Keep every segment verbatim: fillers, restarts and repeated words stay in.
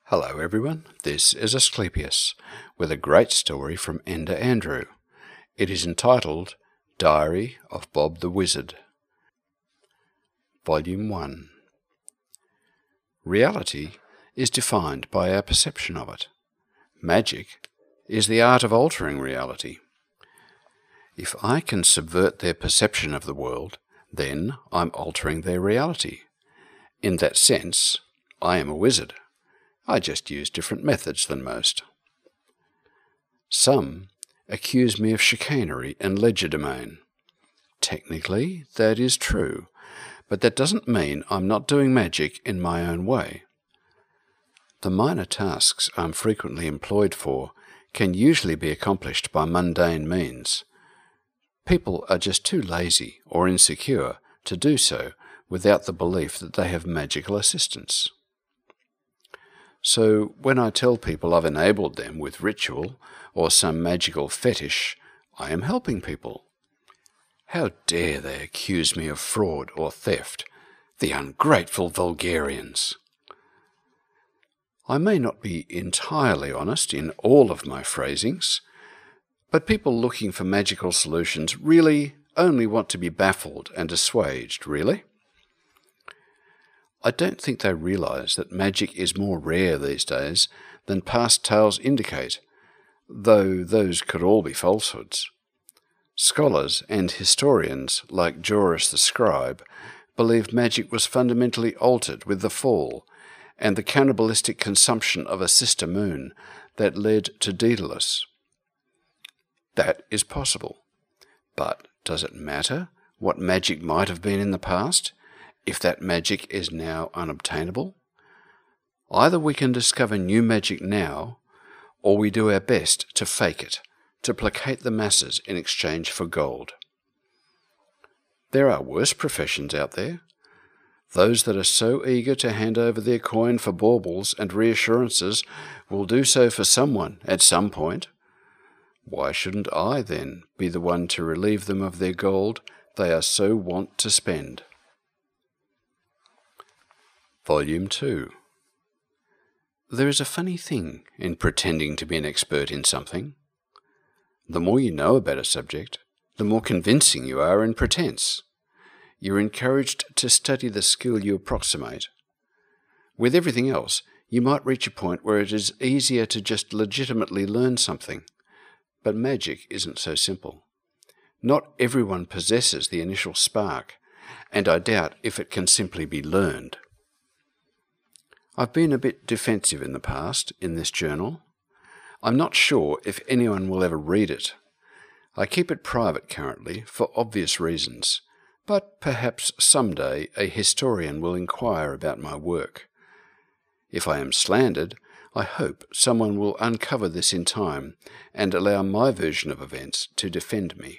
Hello everyone, this is Asclepius with a great story from Ender Andrew. It is entitled Diary of Bob the Wizard. Volume one. Reality is defined by our perception of it. Magic is the art of altering reality. If I can subvert their perception of the world, then I'm altering their reality. In that sense, I am a wizard. I just use different methods than most. Some accuse me of chicanery and legerdemain. Technically, that is true, but that doesn't mean I'm not doing magic in my own way. The minor tasks I'm frequently employed for can usually be accomplished by mundane means. People are just too lazy or insecure to do so without the belief that they have magical assistance. So when I tell people I've enabled them with ritual or some magical fetish, I am helping people. How dare they accuse me of fraud or theft, the ungrateful vulgarians! I may not be entirely honest in all of my phrasings, but people looking for magical solutions really only want to be baffled and assuaged, really. I don't think they realise that magic is more rare these days than past tales indicate, though those could all be falsehoods. Scholars and historians like Joris the Scribe believed magic was fundamentally altered with the fall and the cannibalistic consumption of a sister moon that led to Daedalus. That is possible, but does it matter what magic might have been in the past, if that magic is now unobtainable? Either we can discover new magic now, or we do our best to fake it, to placate the masses in exchange for gold. There are worse professions out there, those that are so eager to hand over their coin for baubles and reassurances will do so for someone at some point. Why shouldn't I, then, be the one to relieve them of their gold they are so wont to spend? Volume two. There is a funny thing in pretending to be an expert in something. The more you know about a subject, the more convincing you are in pretense. You're encouraged to study the skill you approximate. With everything else, you might reach a point where it is easier to just legitimately learn something. But magic isn't so simple. Not everyone possesses the initial spark, and I doubt if it can simply be learned. I've been a bit defensive in the past in this journal. I'm not sure if anyone will ever read it. I keep it private currently for obvious reasons, but perhaps someday a historian will inquire about my work. If I am slandered, I hope someone will uncover this in time and allow my version of events to defend me.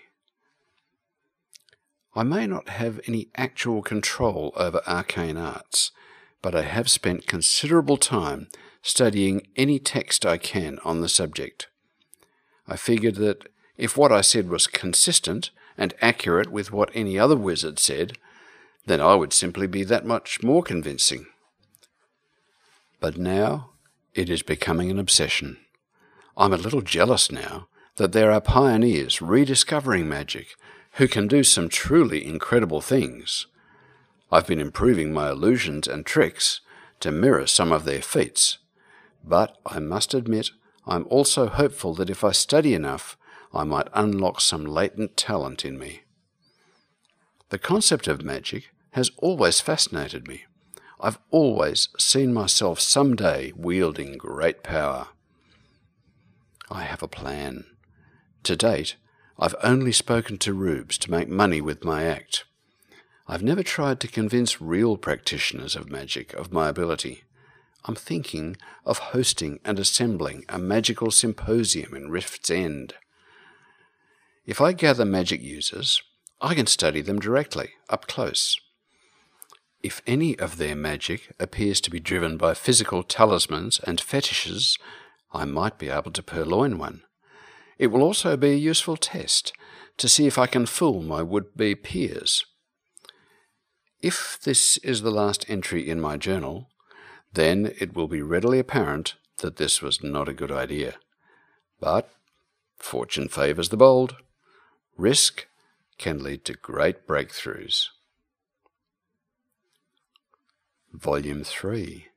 I may not have any actual control over arcane arts, but I have spent considerable time studying any text I can on the subject. I figured that if what I said was consistent and accurate with what any other wizard said, then I would simply be that much more convincing. But now it is becoming an obsession. I'm a little jealous now that there are pioneers rediscovering magic who can do some truly incredible things. I've been improving my illusions and tricks to mirror some of their feats, but I must admit I'm also hopeful that if I study enough, I might unlock some latent talent in me. The concept of magic has always fascinated me. I've always seen myself someday wielding great power. I have a plan. To date, I've only spoken to rubes to make money with my act. I've never tried to convince real practitioners of magic of my ability. I'm thinking of hosting and assembling a magical symposium in Rift's End. If I gather magic users, I can study them directly, up close. If any of their magic appears to be driven by physical talismans and fetishes, I might be able to purloin one. It will also be a useful test to see if I can fool my would-be peers. If this is the last entry in my journal, then it will be readily apparent that this was not a good idea. But fortune favours the bold. Risk can lead to great breakthroughs. Volume three.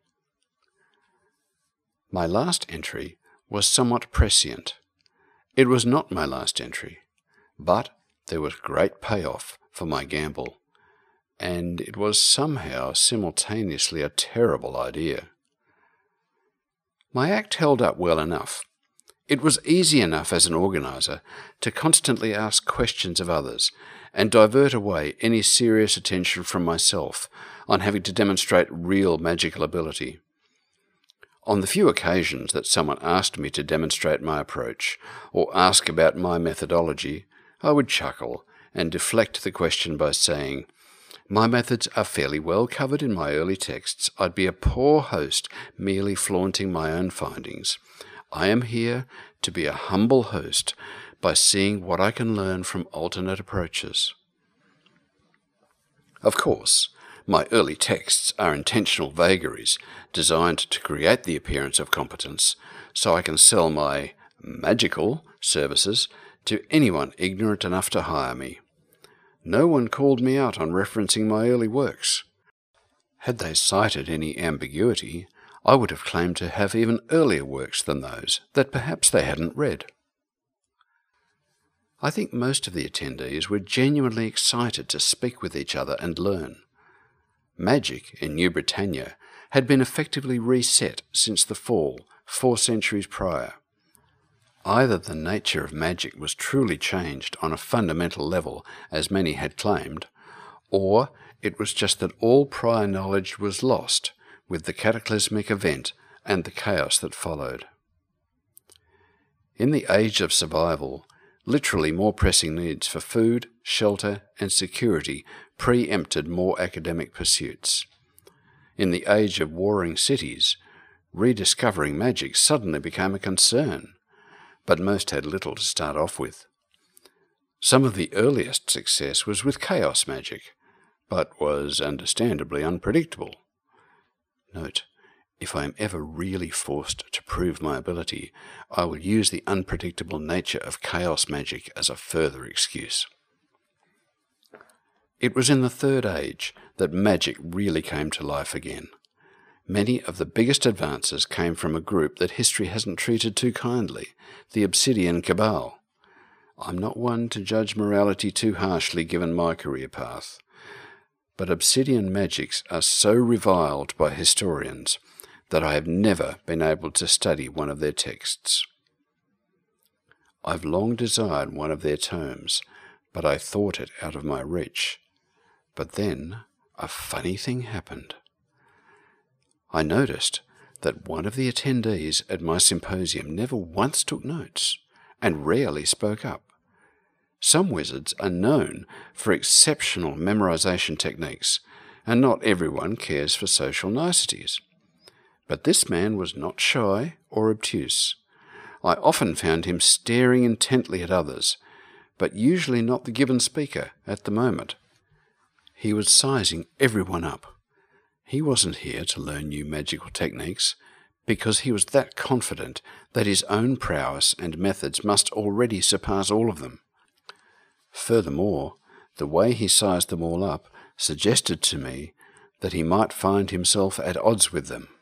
My last entry was somewhat prescient. It was not my last entry, but there was great payoff for my gamble, and it was somehow simultaneously a terrible idea. My act held up well enough. It was easy enough as an organiser to constantly ask questions of others and divert away any serious attention from myself on having to demonstrate real magical ability. On the few occasions that someone asked me to demonstrate my approach or ask about my methodology, I would chuckle and deflect the question by saying, "My methods are fairly well covered in my early texts. I'd be a poor host merely flaunting my own findings. I am here to be a humble host by seeing what I can learn from alternate approaches." Of course, my early texts are intentional vagaries designed to create the appearance of competence, so I can sell my magical services to anyone ignorant enough to hire me. No one called me out on referencing my early works. Had they cited any ambiguity, I would have claimed to have even earlier works than those that perhaps they hadn't read. I think most of the attendees were genuinely excited to speak with each other and learn. Magic in New Britannia had been effectively reset since the fall, four centuries prior. Either the nature of magic was truly changed on a fundamental level, as many had claimed, or it was just that all prior knowledge was lost with the cataclysmic event and the chaos that followed. In the age of survival, literally more pressing needs for food, shelter, and security pre-empted more academic pursuits. In the age of warring cities, rediscovering magic suddenly became a concern, but most had little to start off with. Some of the earliest success was with chaos magic, but was understandably unpredictable. Note, if I am ever really forced to prove my ability, I will use the unpredictable nature of chaos magic as a further excuse. It was in the Third Age that magic really came to life again. Many of the biggest advances came from a group that history hasn't treated too kindly, the Obsidian Cabal. I'm not one to judge morality too harshly given my career path, but Obsidian magics are so reviled by historians that I have never been able to study one of their texts. I've long desired one of their tomes, but I thought it out of my reach. But then a funny thing happened. I noticed that one of the attendees at my symposium never once took notes and rarely spoke up. Some wizards are known for exceptional memorization techniques, and not everyone cares for social niceties. But this man was not shy or obtuse. I often found him staring intently at others, but usually not the given speaker at the moment. He was sizing everyone up. He wasn't here to learn new magical techniques, because he was that confident that his own prowess and methods must already surpass all of them. Furthermore, the way he sized them all up suggested to me that he might find himself at odds with them.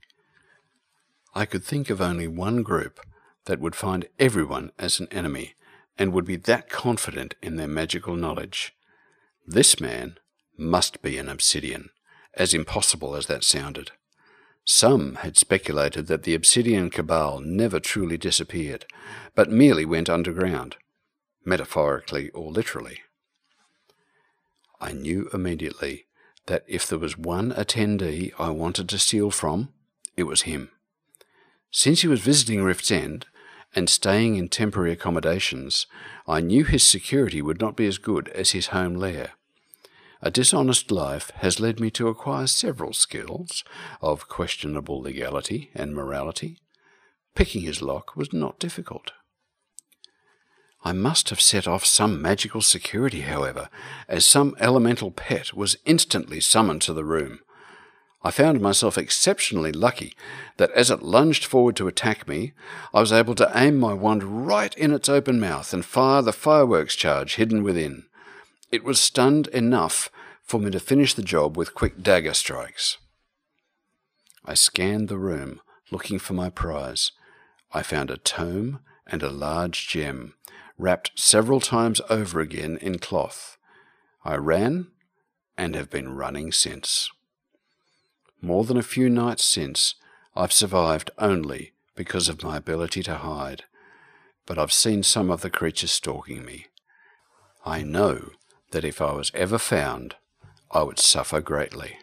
I could think of only one group that would find everyone as an enemy and would be that confident in their magical knowledge. This man must be an Obsidian, as impossible as that sounded. Some had speculated that the Obsidian Cabal never truly disappeared, but merely went underground, metaphorically or literally. I knew immediately that if there was one attendee I wanted to steal from, it was him. Since he was visiting Rift's End and staying in temporary accommodations, I knew his security would not be as good as his home lair. A dishonest life has led me to acquire several skills of questionable legality and morality. Picking his lock was not difficult. I must have set off some magical security, however, as some elemental pet was instantly summoned to the room. I found myself exceptionally lucky that as it lunged forward to attack me, I was able to aim my wand right in its open mouth and fire the fireworks charge hidden within. It was stunned enough for me to finish the job with quick dagger strikes. I scanned the room, looking for my prize. I found a tome and a large gem, wrapped several times over again in cloth. I ran, and have been running since. More than a few nights since, I've survived only because of my ability to hide, but I've seen some of the creatures stalking me. I know that if I was ever found, I would suffer greatly.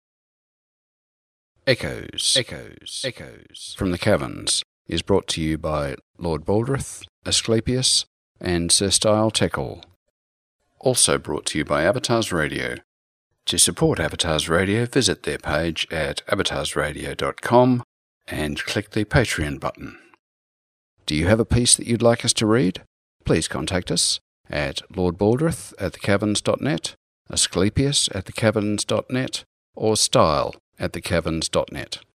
Echoes, Echoes, Echoes from the Caverns is brought to you by Lord Baldrith, Asclepius, and Sir Style Teckle. Also brought to you by Avatars Radio. To support Avatars Radio, visit their page at avatars radio dot com and click the Patreon button. Do you have a piece that you'd like us to read? Please contact us at Lord Baldrith at the caverns dot net, Asclepius at the caverns dot net, or Style at the caverns dot net.